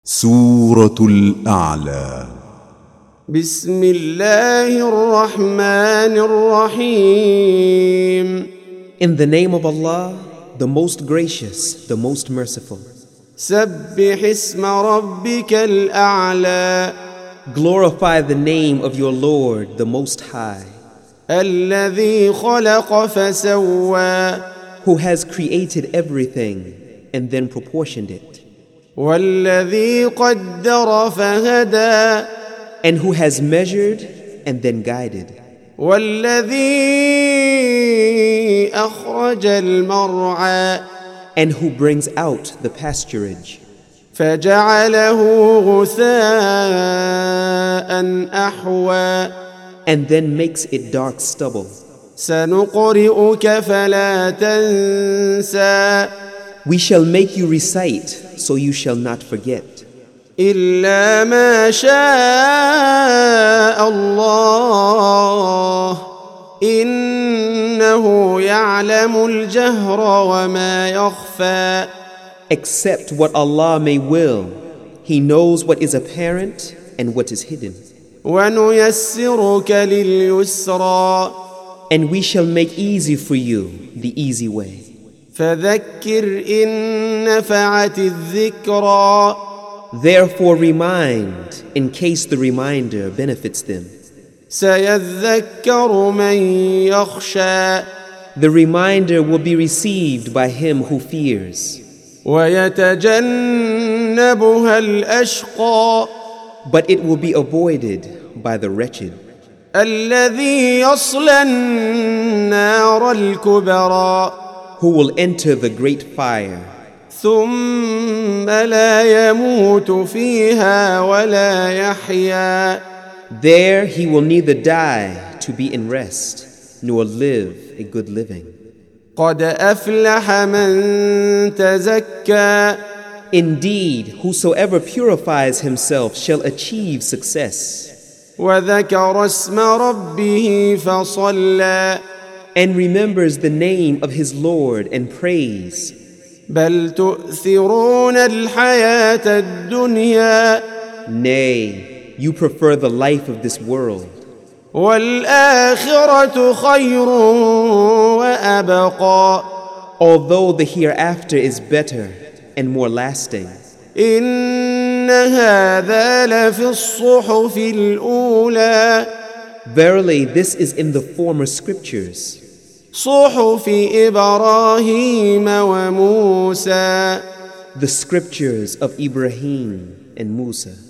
سورة الأعلى. بسم الله الرحمن الرحيم. In the name of Allah, the most gracious, the most merciful. سبح اسم ربك الأعلى. Glorify the name of your Lord, the Most High, الذي خلق فسوى. who has created everything and then proportioned it, والذي قدر فهدى. and who has measured and then guided, والذي أخرج المرعى. and who brings out the pasturage, فجعله غثاء أحوى. and then makes it dark stubble. سنقرئك فلا تنسى. We shall make you recite, so you shall not forget, إلا ما شاء الله إنه يعلم الجهر وما يخفى. except what Allah may will. He knows what is apparent and what is hidden. ونيسرك لليسرى. And we shall make easy for you the easy way. فذكر إن نفعت الذكرى. Therefore remind, in case the reminder benefits them. سيذكر من يخشى. The reminder will be received by him who fears. ويتجنبها الأشقى. But it will be avoided by the wretched, الذي يصلى النار الكبرى. who will enter the great fire, ثم لا يموت فيها ولا يحيا. There he will neither die to be in rest, nor live a good living. قد أفلح من تزكى. Indeed, whosoever purifies himself shall achieve success, وذكر اسم ربه فصلى. and remembers the name of his Lord and prays. بل تؤثرون الحياة الدنيا. Nay, you prefer the life of this world, والآخرة خير وأبقى. although the hereafter is better and more lasting. إن هذا لفي الصحف الأولى. Verily, this is in the former scriptures, صحف إبراهيم وموسى. the scriptures of Ibrahim and Musa.